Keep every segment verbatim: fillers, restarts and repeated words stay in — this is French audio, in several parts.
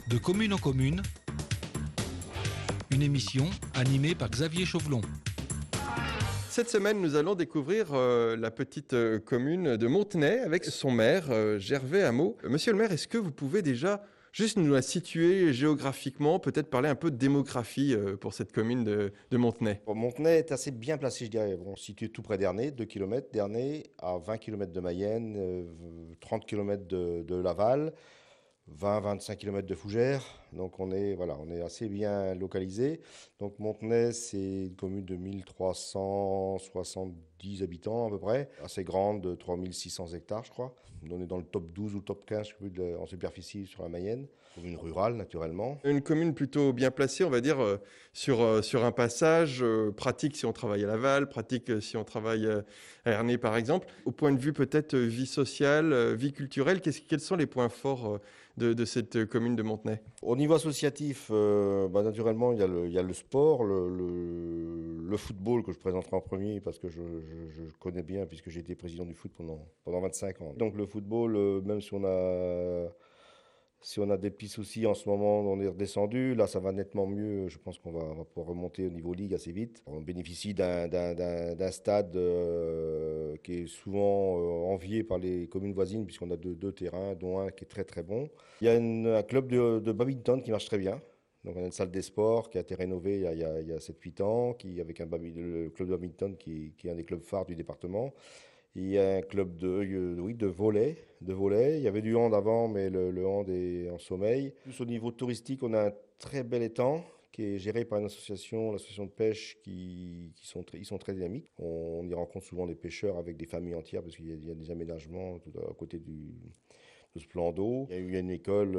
De commune en commune, une émission animée par Xavier Chauvelon. Cette semaine, nous allons découvrir euh, la petite euh, commune de Montenay avec son maire, euh, Gervais Hameau. Euh, Monsieur le maire, est-ce que vous pouvez déjà juste nous la situer géographiquement, peut-être parler un peu de démographie euh, pour cette commune de, de Montenay? Bon, Montenay est assez bien placé, je dirais. Bon, situé tout près d'Ernée, deux kilomètres d'Ernée, à vingt kilomètres de Mayenne, euh, trente kilomètres de, de Laval, vingt à vingt-cinq kilomètres de Fougères. Donc on est, voilà, on est assez bien localisé. Donc Montenay, c'est une commune de mille trois cent soixante-dix habitants à peu près, assez grande, de trois mille six cents hectares je crois. On est dans le top douze ou le top quinze je sais plus, de- en superficie sur la Mayenne. Commune rurale naturellement. Une commune plutôt bien placée, on va dire, euh, sur, euh, sur un passage, euh, pratique si on travaille à Laval, pratique euh, si on travaille euh, à Ernée par exemple. Au point de vue peut-être euh, vie sociale, euh, vie culturelle, qu'est-ce- quels sont les points forts euh, de, de cette euh, commune de Montenay? Au niveau associatif, euh, bah, naturellement, il y a le, il y a le sport, le, le, le football que je présenterai en premier parce que je, je, je connais bien puisque j'ai été président du foot pendant, pendant vingt-cinq ans. Donc le football, euh, même si on a, si on a des petits soucis en ce moment, on est redescendu. Là, ça va nettement mieux. Je pense qu'on va, on va pouvoir remonter au niveau ligue assez vite. On bénéficie d'un, d'un, d'un, d'un stade euh, qui est souvent euh, envié par les communes voisines puisqu'on a deux, deux terrains, dont un qui est très très bon. Il y a une- un club de, de badminton qui marche très bien. Donc on a une salle des sports qui a été rénovée il y a, il y a, il y a sept huit ans, qui, avec un, badmi- le club de badminton qui, qui est un des clubs phares du département. Il y a un club de, euh, oui, de volley, de volley. Il y avait du hand avant, mais le, le hand est en sommeil. Plus au niveau touristique, on a un très bel étang qui est géré par une association, l'association de pêche, qui, qui sont, très, ils sont très dynamiques. On, on y rencontre souvent des pêcheurs avec des familles entières parce qu'il y a, il y a des aménagements tout à, à côté du, de ce plan d'eau. Il y a eu une école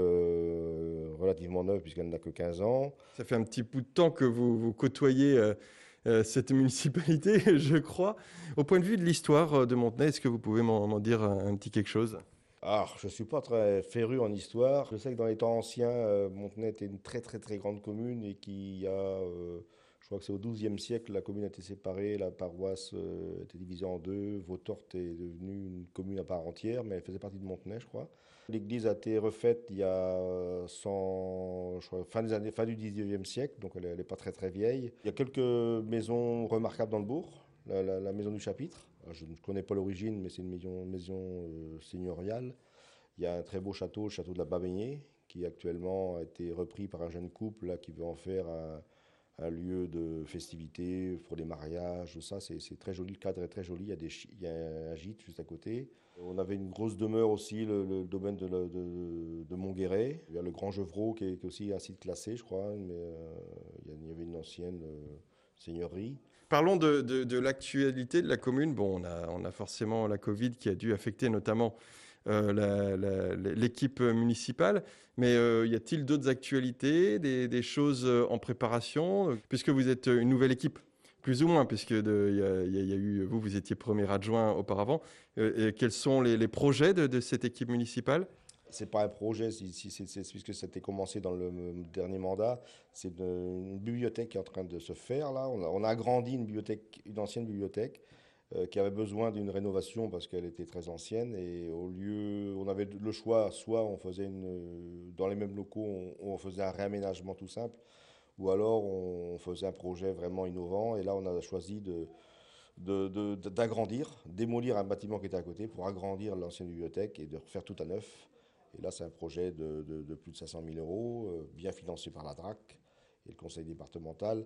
euh, relativement neuve puisqu'elle n'a que quinze ans. Ça fait un petit bout de temps que vous, vous côtoyez euh, euh, cette municipalité, je crois. Au point de vue de l'histoire euh, de Montenay, est-ce que vous pouvez m'en m'en dire un, un petit quelque chose? Ah, je ne suis pas très féru en histoire. Je sais que dans les temps anciens, euh, Montenay était une très très très grande commune et qu'il y a, euh, je crois que c'est au douzième siècle, la commune a été séparée, la paroisse euh, a été divisée en deux. Vautorte est devenue une commune à part entière, mais elle faisait partie de Montenay, je crois. L'église a été refaite il y a cent, je crois, fin des années, fin du dix-neuvième siècle, donc elle n'est pas très très vieille. Il y a quelques maisons remarquables dans le bourg. La, la- la maison du chapitre. Alors, je ne connais pas l'origine, mais c'est une maison, maison euh, seigneuriale. Il y a un très beau château, le château de la Babeignée, qui actuellement a été repris par un jeune couple là, qui veut en faire un, un lieu de festivité pour les mariages, tout ça. C'est c'est très joli, le cadre est très joli. Il y a, des, chi- il y a un gîte juste à côté. On avait une grosse demeure aussi, le, le domaine de, la- de, de Montguéret. Il y a le Grand Gevreau, qui est, qui est aussi un site classé, je crois, mais euh, il y a- il y avait une ancienne euh, seigneurie. Parlons de, de- de l'actualité de la commune. Bon, on a, on a forcément la Covid qui a dû affecter notamment euh, la- la- l'équipe municipale. Mais euh, y a-t-il d'autres actualités, des, des choses euh, en préparation, euh, puisque vous êtes une nouvelle équipe, plus ou moins, puisque de- y a, y a- y a eu vous, vous étiez premier adjoint auparavant. Euh, et quels sont les, les projets de, de cette équipe municipale? C'est pas un projet, si, si- c'est- c'est- puisque c'était commencé dans le dernier mandat. C'est une, une bibliothèque qui est en train de se faire là. On a, on a agrandi une bibliothèque, une ancienne bibliothèque euh, qui avait besoin d'une rénovation parce qu'elle était très ancienne. Et au lieu, on avait le choix, soit on faisait une, dans les mêmes locaux, on, on faisait un réaménagement tout simple, ou alors on faisait un projet vraiment innovant. Et là, on a choisi de de- de- d'agrandir, démolir un bâtiment qui était à côté pour agrandir l'ancienne bibliothèque et de refaire tout à neuf. Et là, c'est un projet de, de- de plus de cinq cent mille euros, euh, bien financé par la D R A C et le conseil départemental.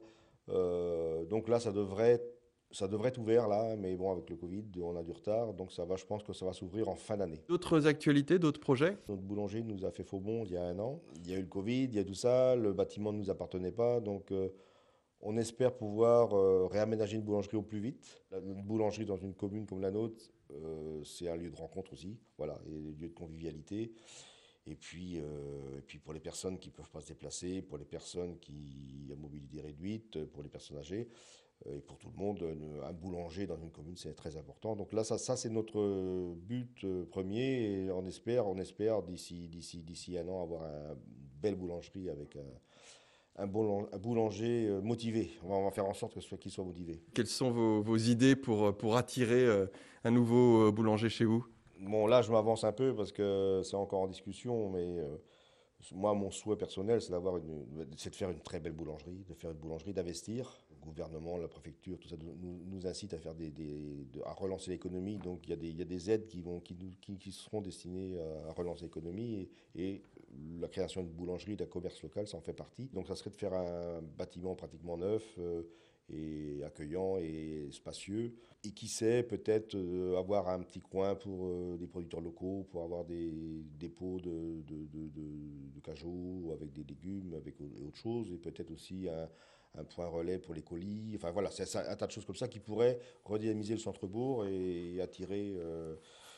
Euh, donc là, ça devrait, ça devrait être ouvert là, mais bon, avec le Covid, on a du retard. Donc ça va, je pense que ça va s'ouvrir en fin d'année. D'autres actualités, d'autres projets? Notre boulanger nous a fait faux bond il y a un an. Il y a eu le Covid, il y a tout ça, le bâtiment ne nous appartenait pas. Donc euh, on espère pouvoir euh, réaménager une boulangerie au plus vite. La- Une boulangerie dans une commune comme la nôtre, euh, c'est un lieu de rencontre aussi, voilà, et un lieu de convivialité. Et puis, euh, et puis pour les personnes qui ne peuvent pas se déplacer, pour les personnes qui ont mobilité réduite, pour les personnes âgées, euh, et pour tout le monde, une- un boulanger dans une commune, c'est très important. Donc là, ça, ça c'est notre but euh, premier, et on espère, on espère d'ici, d'ici, d'ici un an avoir une belle boulangerie avec un un, boulan- un boulanger euh, motivé. On va, on va faire en sorte que ce soit- qu'il soit motivé. Quelles sont vos, vos idées pour, pour attirer euh, un nouveau euh, boulanger chez vous? Bon, là, je m'avance un peu parce que c'est encore en discussion, mais euh, Moi, mon souhait personnel, c'est d'avoir une, c'est de faire une très belle boulangerie, de faire une boulangerie, d'investir. Le gouvernement, la préfecture, tout ça nous, nous incite à faire des, des de, à relancer l'économie. Donc il y a des, il y a des aides qui vont, qui, qui, qui seront destinées à relancer l'économie et, et la création d'une boulangerie, d'un commerce local, ça en fait partie. Donc ça serait de faire un bâtiment pratiquement neuf. Euh, et accueillant et spacieux. Et qui sait, peut-être euh, avoir un petit coin pour euh, des producteurs locaux, pour avoir des dépôts de, de, de, de, de cajou avec des légumes, avec autre chose, et peut-être aussi un, un point relais pour les colis. Enfin voilà, c'est un tas de choses comme ça qui pourraient redynamiser le centre-bourg et, et attirer euh,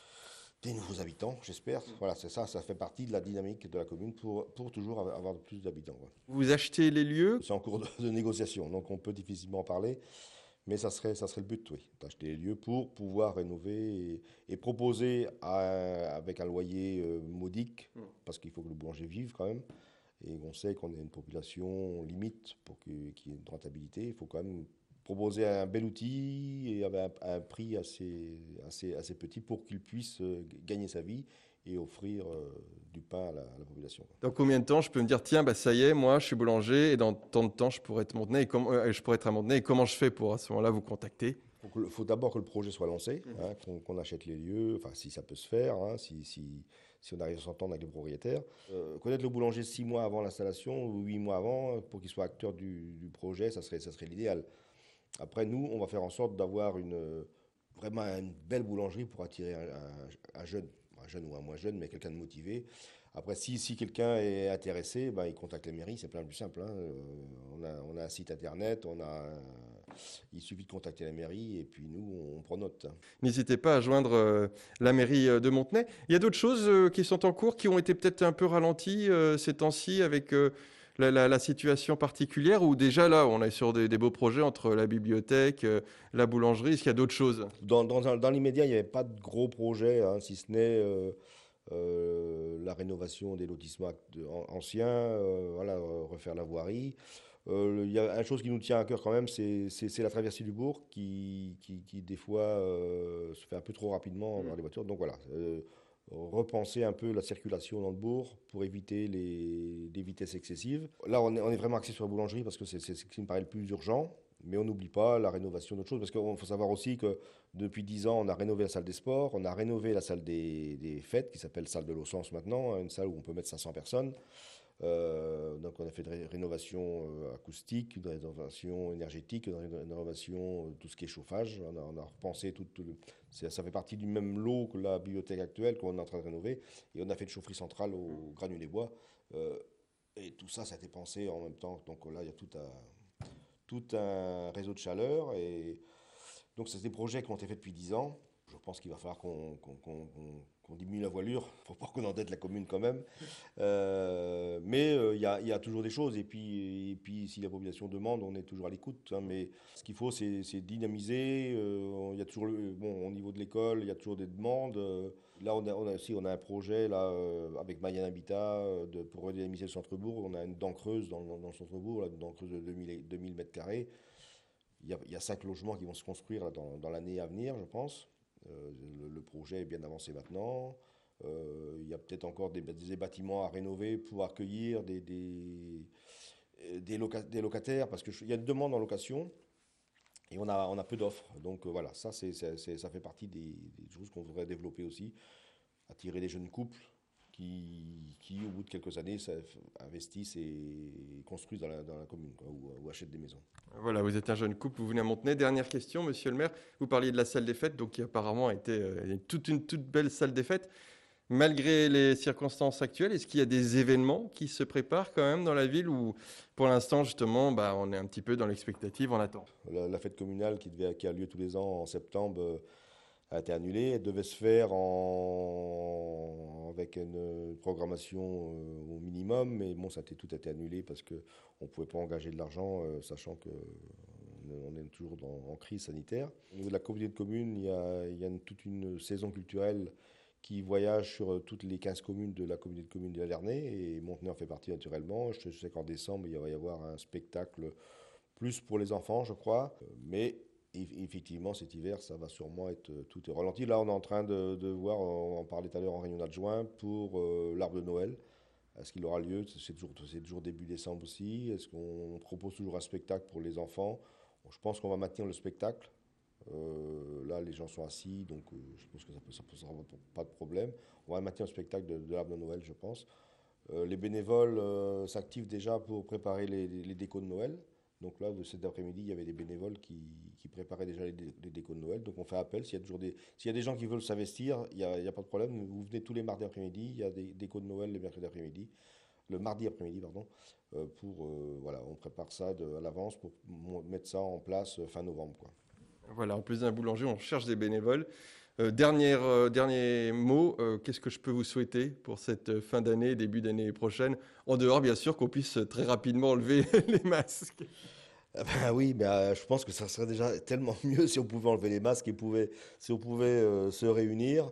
des nouveaux habitants, j'espère. Voilà, c'est ça, ça fait partie de la dynamique de la commune pour, pour toujours avoir plus d'habitants. Ouais. Vous achetez les lieux? C'est en cours de, de négociation, donc on peut difficilement en parler, mais ça serait, ça serait le but, oui, d'acheter les lieux pour pouvoir rénover et, et proposer à, avec un loyer euh, modique, mmh. parce qu'il faut que le boulanger vive quand même, et on sait qu'on a une population limite pour qu'il y ait une rentabilité, il faut quand même proposer un bel outil et avec un, un prix assez, assez, assez petit pour qu'il puisse gagner sa vie et offrir euh, du pain à la, à la population. Dans combien de temps je peux me dire, tiens, bah, ça y est, moi, je suis boulanger, et dans tant de temps, je pourrais être à Montenay, et, com- euh, je pourrais être à Montenay, et comment je fais pour, à ce moment-là, vous contacter? Il faut d'abord que le projet soit lancé, mmh. hein, qu'on, qu'on achète les lieux, enfin, si ça peut se faire, hein, si, si, si on arrive à s'entendre avec les propriétaires. Euh, connaître le boulanger six mois avant l'installation ou huit mois avant, pour qu'il soit acteur du, du projet, ça serait, ça serait l'idéal. Après, nous, on va faire en sorte d'avoir une, vraiment une belle boulangerie pour attirer un, un, un jeune, un jeune ou un moins jeune, mais quelqu'un de motivé. Après, si, si quelqu'un est intéressé, ben, il contacte la mairie, c'est plein plus simple. Hein. Euh, on, a, on a un site internet, on a un, il suffit de contacter la mairie et puis nous, on prend note. N'hésitez pas à joindre euh, la mairie de Montenay. Il y a d'autres choses euh, qui sont en cours, qui ont été peut-être un peu ralenties euh, ces temps-ci avec... Euh, La, la, la situation particulière, ou déjà là, on est sur des, des beaux projets entre la bibliothèque, euh, la boulangerie, est-ce qu'il y a d'autres choses? Dans, dans, dans l'immédiat, il n'y avait pas de gros projets, hein, si ce n'est euh, euh, la rénovation des lotissements anciens, euh, voilà, refaire la voirie. Euh, il y a une chose qui nous tient à cœur quand même, c'est, c'est, c'est la traversée du bourg qui, qui, qui des fois, euh, se fait un peu trop rapidement dans les voitures. Donc voilà. Euh, repenser un peu la circulation dans le bourg pour éviter les, les vitesses excessives. Là, on est, on est vraiment axé sur la boulangerie parce que c'est, c'est ce qui me paraît le plus urgent, mais on n'oublie pas la rénovation d'autres choses, parce qu'il faut savoir aussi que depuis dix ans, on a rénové la salle des sports, on a rénové la salle des, des fêtes, qui s'appelle salle de l'Aussence maintenant, une salle où on peut mettre cinq cents personnes. Euh, donc on a fait de ré- rénovation euh, acoustique, une rénovation énergétique, une, ré- une rénovation euh, tout ce qui est chauffage. On a, on a repensé tout, tout le, c'est, ça fait partie du même lot que la bibliothèque actuelle qu'on est en train de rénover. Et on a fait une chaufferie centrale au granulé bois. Euh, et tout ça, ça a été pensé en même temps. Donc là, il y a tout un, tout un réseau de chaleur. Et donc c'est des projets qui ont été faits depuis dix ans. Je pense qu'il va falloir qu'on, qu'on, qu'on, qu'on diminue la voilure pour pas qu'on endette la commune quand même. Euh, mais il euh, y, a, y a toujours des choses. Et puis, et puis si la population demande, on est toujours à l'écoute. Hein, mais ce qu'il faut, c'est, c'est dynamiser. Euh, y a toujours le, bon, au niveau de l'école, il y a toujours des demandes. Euh, là, on a, on a aussi on a un projet là, euh, avec Mayenne Habitat euh, de, pour redynamiser le centre-bourg. On a une dent creuse dans, dans, dans le centre-bourg, là, une dent creuse de deux mille mètres carrés. Il y, a, y a cinq logements qui vont se construire là, dans, dans l'année à venir, je pense. Euh, le, le projet est bien avancé maintenant. Euh, il y a peut-être encore des, des bâtiments à rénover pour accueillir des, des, des, loca- des locataires, parce qu'il y a une demande en location et on a, on a peu d'offres. Donc euh, voilà, ça, c'est, c'est, c'est, ça fait partie des, des choses qu'on voudrait développer aussi. Attirer des jeunes couples qui, qui au bout de quelques années, ça, investissent et construisent dans la, dans la commune, quoi, ou, ou achètent des maisons. Voilà, vous êtes un jeune couple, vous venez à Montenay. Dernière question, monsieur le maire. Vous parliez de la salle des fêtes, donc qui apparemment a été euh, toute une toute belle salle des fêtes. Malgré les circonstances actuelles, est-ce qu'il y a des événements qui se préparent quand même dans la ville, ou pour l'instant, justement, bah, on est un petit peu dans l'expectative, on attend? La, la fête communale qui, devait, qui a lieu tous les ans en septembre euh, a été annulée. Elle devait se faire en... avec une programmation euh, au minimum, mais bon, ça a été, tout a été annulé parce qu'on ne pouvait pas engager de l'argent, euh, sachant que on est toujours dans, en crise sanitaire. Au niveau de la communauté de communes, il y a, il y a une, toute une saison culturelle qui voyage sur toutes les quinze communes de la communauté de communes de la Vernay, et Montenay en fait partie naturellement. Je sais qu'en décembre, il va y avoir un spectacle plus pour les enfants, je crois, mais effectivement, cet hiver, ça va sûrement être tout est ralenti. Là, on est en train de, de voir, on en parlait tout à l'heure en réunion d'adjoint, pour euh, l'arbre de Noël, Est-ce qu'il aura lieu? C'est toujours, c'est toujours début décembre aussi. Est-ce qu'on propose toujours un spectacle pour les enfants? Bon, je pense qu'on va maintenir le spectacle. Euh, là, les gens sont assis, donc euh, je pense que ça ne posera pas de problème. On va maintenir le spectacle de, de l'arbre de Noël, je pense. Euh, les bénévoles euh, s'activent déjà pour préparer les, les, les décos de Noël. Donc là, de cet après-midi, il y avait des bénévoles qui, qui préparaient déjà les, les décos de Noël. Donc on fait appel. S'il y a toujours des, s'il y a des gens qui veulent s'investir, il n'y a, a pas de problème. Vous venez tous les mardis après-midi. Il y a des décos de Noël les mercredis après-midi. Le mardi après-midi, pardon. Euh, pour, euh, voilà, on prépare ça de, à l'avance pour mettre ça en place fin novembre, quoi. Voilà, en plus d'un boulanger, on cherche des bénévoles. Euh, dernière, euh, dernier mot, euh, qu'est-ce que je peux vous souhaiter pour cette fin d'année, début d'année prochaine? En dehors, bien sûr, qu'on puisse très rapidement enlever les masques. Ah ben oui, mais euh, je pense que ça serait déjà tellement mieux si on pouvait enlever les masques et pouvait, si on pouvait euh, se réunir.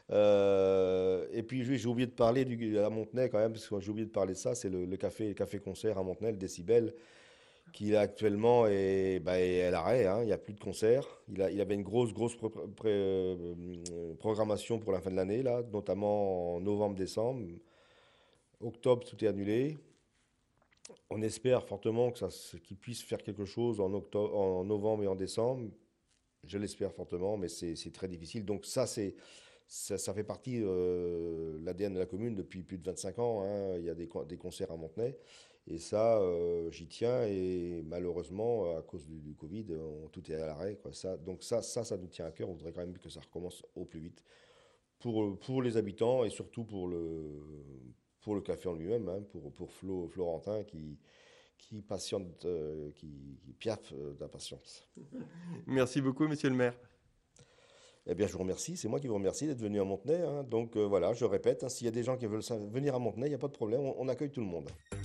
Euh, et puis j'ai oublié de parler du, à Montenay quand même, parce que j'ai oublié de parler de ça, c'est le, le café, le café-concert à Montenay, le Décibel, qui là, actuellement est, bah, est à l'arrêt, hein, il n'y a plus de concerts. Il, a, il avait une grosse, grosse pré- pré- euh, programmation pour la fin de l'année, là, notamment en novembre-décembre. Octobre, tout est annulé. On espère fortement que ça, qu'il puisse faire quelque chose en, octobre, en novembre et en décembre. Je l'espère fortement, mais c'est, c'est très difficile. Donc ça, c'est, ça, ça fait partie de euh, l'A D N de la commune depuis plus de vingt-cinq ans. Hein. Il y a des, des concerts à Montenay. Et ça, euh, j'y tiens. Et malheureusement, à cause du, du Covid, on, tout est à l'arrêt, quoi. Ça, donc ça, ça, ça nous tient à cœur. On voudrait quand même que ça recommence au plus vite. Pour, pour les habitants et surtout pour le, pour le café en lui-même, hein, pour, pour Flo, Florentin qui, qui patiente, euh, qui, qui piaffe euh, d'impatience. Merci beaucoup, monsieur le maire. Eh bien, je vous remercie. C'est moi qui vous remercie d'être venu à Montenay. Hein. Donc euh, voilà, je répète, hein, s'il y a des gens qui veulent venir à Montenay, il n'y a pas de problème, on, on accueille tout le monde.